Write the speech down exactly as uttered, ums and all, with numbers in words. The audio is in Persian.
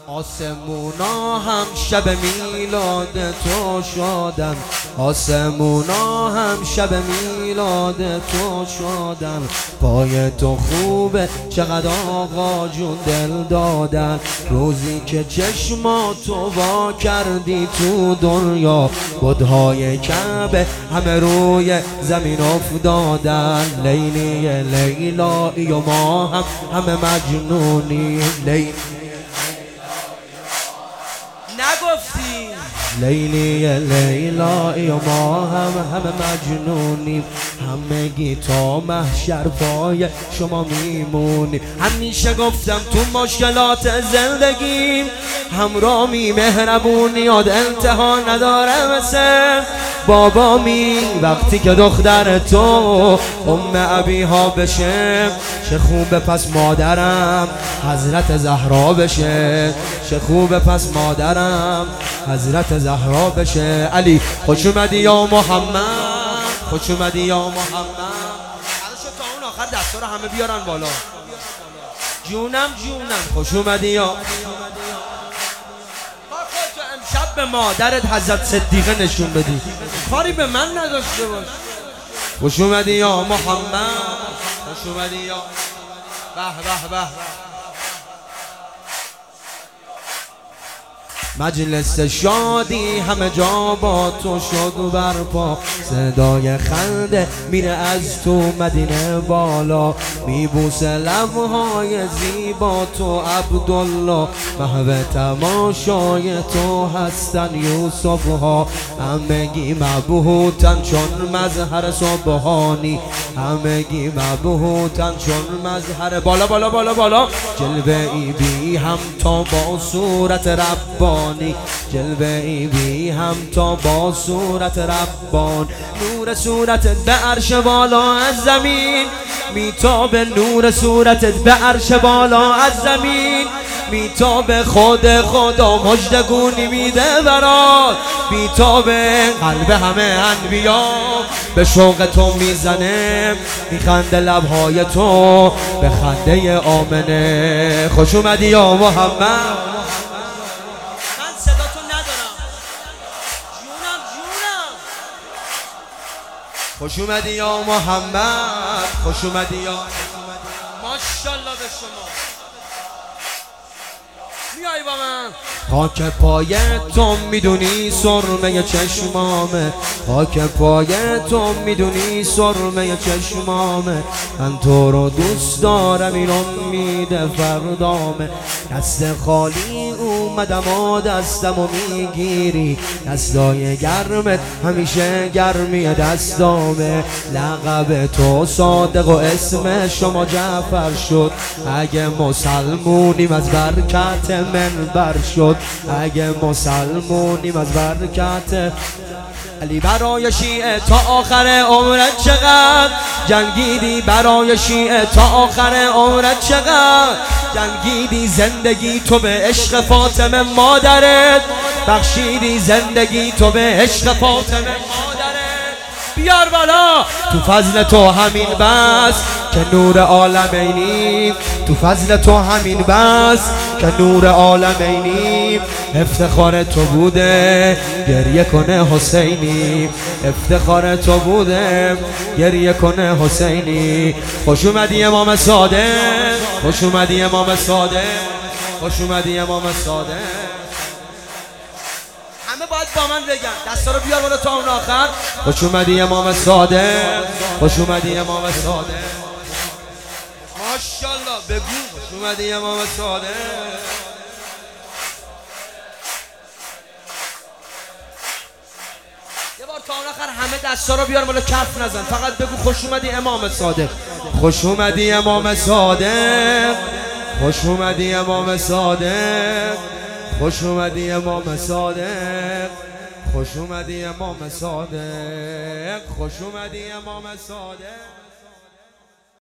آسمونا هم شب میلاد تو شادن، آسمونا هم شب میلاد تو شادن. پای تو خوبه چقدر آقا جون دل دادن، روزی که چشماتو وا کردی تو دنیا، بت‌های کعبه همه روی زمین افتادن. لیلی لیلایی و ما هم همه مجنونی، لیلی نگفتی لیلی لیلایی و ما هم همه مجنونیم، همگی تا محشر پای شما میمونیم. همیشه گفتم تو مشکلات زندگیم همرامی مهربونی یاد انتها نداره مثل بابا می. وقتی که دختر تو ام ابیها بشه چه خوبه پس مادرم حضرت زهرا بشه، چه خوبه پس مادرم حضرت زهرا بشه. علی خوش اومدی یا محمد، خوش اومدی یا محمد. الان تا اون آخر دستا رو همه بیارن بالا. جونم جونم خوش اومدی یا امشب به مادرت حضرت صدیقه نشون بدی، کاری به من نداشته باش. خوش اومدی یا محمد، خوش اومدی یا به به به. مجلس شادی همه جا با تو شد و برپا، صدای خنده میره از تو مدینه بالا، میبوسه لبهای زیبا تو عبدالله، محو تماشای تو هستن یوسف ها. همگی مبهوتن چون مظهر سبحانی، همگی مبهوتن چون مظهر بالا بالا بالا بالا. جلوه ای بی هم تا با صورت ربانی، جلوه ای بی هم تا با صورت ربان. نور صورتت به عرش بالا از زمین میتابه، نور صورتت به عرش بالا از زمین میتابه. خود خدا مژدگونی میده برات میتابه. قلب همه انبیا به شوق تو میزنه، میخنده لبهای تو به خنده آمنه. خوش اومدی یا محمد. خوش اومدی یا محمد، خوش اومدی یا ماشاءالله به شما. میای با من خاک پای تو میدونی سرمه چشمامه، خاک پای تو میدونی سرمه چشمامه. من تو رو دوست دارم این امید فردامه. دست خالی اومدم و دستمو میگیری، دستای گرمت همیشه گرمی دستامه. لقب تو صادق و اسم شما جعفر شد، اگه مسلمونیم از برکت منبر شد، اگه مسلمونیم از برکت. علی برای شیعه تا آخر عمرت چقدر جنگیدی، برای شیعه تا آخر عمرت چقدر جنگیدی. زندگی تو به عشق فاطمه مادرت بخشیدی، زندگی تو به عشق فاطمه مادرت. بیار بالا تو فضل تو همین بس که نور عالمینی، تو فضل تو همین بس که نور عالمینی. افتخار تو بوده گریه کنه حسینی، افتخار تو بوده گریه کنه حسینی. خوش اومدی امام صادق، خوش اومدی امام صادق، خوش اومدی امام صادق. همه باید با من بگن، دستا رو بیار بالا تا اون آخر. خوش اومدی امام صادق، خوش اومدی امام صادق. ماشاءالله بگو خوش اومدی امام صادق. یه بار تا اون آخر همه دستا رو بیار بالا، کف نزن، فقط بگو خوش اومدی امام صادق، خوش اومدی امام صادق، خوش اومدی امام صادق، خوش اومدی امام صادق، خوش اومدی امام صادق، خوش اومدی امام صادق.